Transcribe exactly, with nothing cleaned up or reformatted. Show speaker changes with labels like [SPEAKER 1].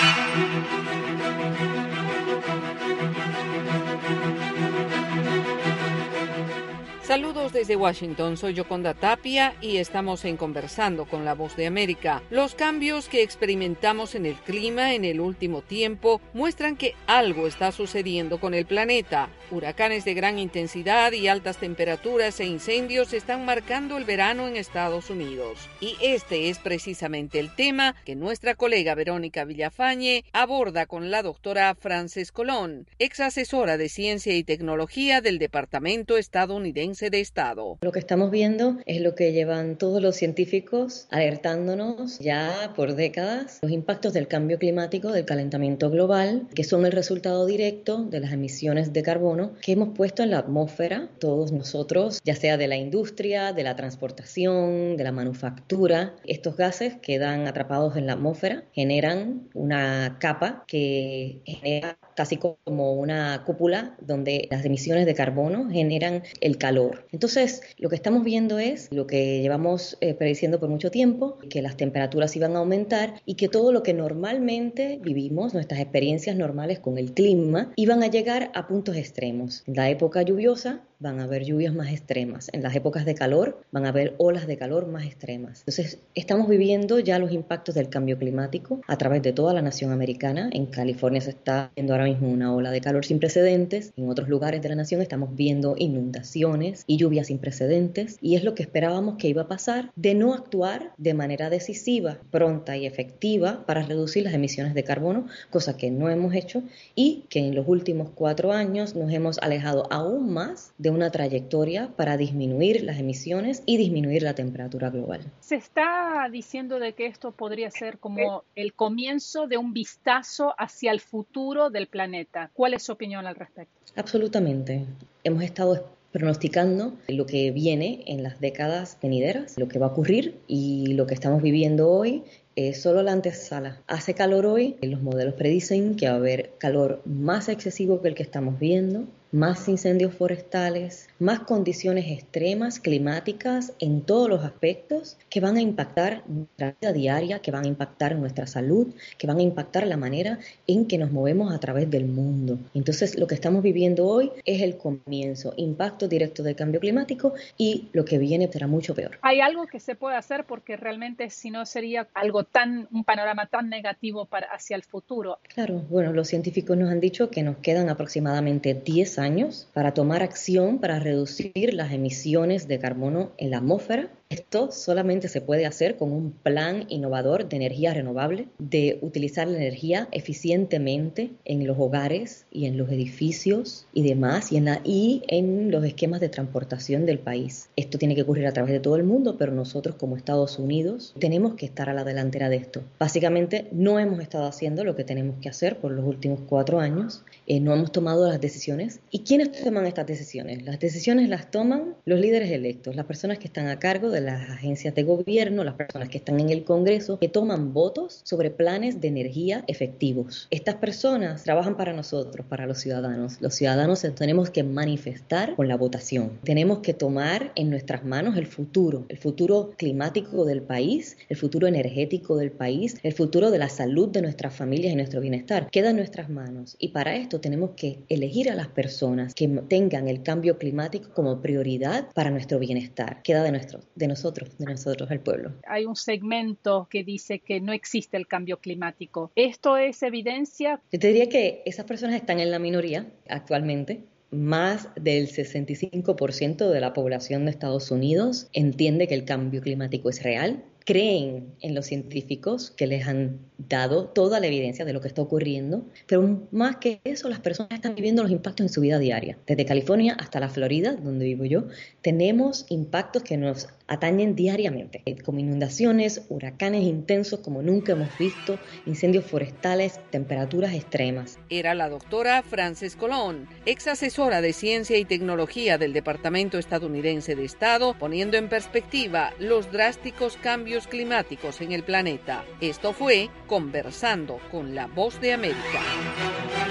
[SPEAKER 1] Saludos desde Washington, soy Yoconda Tapia y estamos en Conversando con la Voz de América. Los cambios que experimentamos en el clima en el último tiempo muestran que algo está sucediendo con el planeta. Huracanes de gran intensidad y altas temperaturas e incendios están marcando el verano en Estados Unidos. Y este es precisamente el tema que nuestra colega Verónica Villafañe aborda con la doctora Frances Colón, ex asesora de Ciencia y Tecnología del Departamento Estadounidense de Estado.
[SPEAKER 2] Lo que estamos viendo es lo que llevan todos los científicos alertándonos ya por décadas, los impactos del cambio climático, del calentamiento global, que son el resultado directo de las emisiones de carbono que hemos puesto en la atmósfera, todos nosotros, ya sea de la industria, de la transportación, de la manufactura. Estos gases quedan atrapados en la atmósfera, generan una capa que genera casi como una cúpula donde las emisiones de carbono generan el calor. Entonces, lo que estamos viendo es lo que llevamos eh, prediciendo por mucho tiempo, que las temperaturas iban a aumentar y que todo lo que normalmente vivimos, nuestras experiencias normales con el clima, iban a llegar a puntos extremos. En la época lluviosa van a haber lluvias más extremas. En las épocas de calor van a haber olas de calor más extremas. Entonces, estamos viviendo ya los impactos del cambio climático a través de toda la nación americana. En California se está viendo ahora mismo una ola de calor sin precedentes. En otros lugares de la nación estamos viendo inundaciones y lluvias sin precedentes. Y es lo que esperábamos que iba a pasar de no actuar de manera decisiva, pronta y efectiva para reducir las emisiones de carbono, cosa que no hemos hecho y que en los últimos cuatro años nos hemos alejado aún más de una trayectoria para disminuir las emisiones y disminuir la temperatura global.
[SPEAKER 3] Se está diciendo de que esto podría ser como el comienzo de un vistazo hacia el futuro del planeta. ¿Cuál es su opinión al respecto?
[SPEAKER 2] Absolutamente. Hemos estado pronosticando lo que viene en las décadas venideras, lo que va a ocurrir, y lo que estamos viviendo hoy es solo la antesala. Hace calor hoy, los modelos predicen que va a haber calor más excesivo que el que estamos viendo, más incendios forestales, más condiciones extremas climáticas en todos los aspectos que van a impactar nuestra vida diaria, que van a impactar nuestra salud, que van a impactar la manera en que nos movemos a través del mundo. Entonces, lo que estamos viviendo hoy es el comienzo, impacto directo del cambio climático, y lo que viene será mucho peor.
[SPEAKER 3] ¿Hay algo que se puede hacer? Porque realmente si no sería algo tan, un panorama tan negativo para, hacia el futuro.
[SPEAKER 2] Claro, bueno, los científicos nos han dicho que nos quedan aproximadamente diez años para tomar acción para reducir las emisiones de carbono en la atmósfera. Esto solamente se puede hacer con un plan innovador de energía renovable, de utilizar la energía eficientemente en los hogares y en los edificios y demás, y en, la, y en los esquemas de transportación del país. Esto tiene que ocurrir a través de todo el mundo, pero nosotros como Estados Unidos tenemos que estar a la delantera de esto. Básicamente no hemos estado haciendo lo que tenemos que hacer por los últimos cuatro años, eh, no hemos tomado las decisiones. ¿Y quiénes toman estas decisiones? Las decisiones las toman los líderes electos, las personas que están a cargo de las agencias de gobierno, las personas que están en el Congreso, que toman votos sobre planes de energía efectivos. Estas personas trabajan para nosotros, para los ciudadanos. Los ciudadanos tenemos que manifestar con la votación. Tenemos que tomar en nuestras manos el futuro, el futuro climático del país, el futuro energético del país, el futuro de la salud de nuestras familias y nuestro bienestar. Queda en nuestras manos, y para esto tenemos que elegir a las personas que tengan el cambio climático como prioridad para nuestro bienestar. Queda de, nuestro, de nosotros, de nosotros, el pueblo.
[SPEAKER 3] Hay un segmento que dice que no existe el cambio climático. ¿Esto es evidencia?
[SPEAKER 2] Yo te diría que esas personas están en la minoría actualmente. Más del sesenta y cinco por ciento de la población de Estados Unidos entiende que el cambio climático es real. Creen en los científicos que les han dado toda la evidencia de lo que está ocurriendo, pero más que eso, las personas están viviendo los impactos en su vida diaria. Desde California hasta la Florida, donde vivo yo, tenemos impactos que nos atañen diariamente, como inundaciones, huracanes intensos como nunca hemos visto, incendios forestales, temperaturas extremas.
[SPEAKER 1] Era la doctora Frances Colón, ex asesora de Ciencia y Tecnología del Departamento Estadounidense de Estado, poniendo en perspectiva los drásticos cambios climáticos en el planeta. Esto fue Conversando con la Voz de América.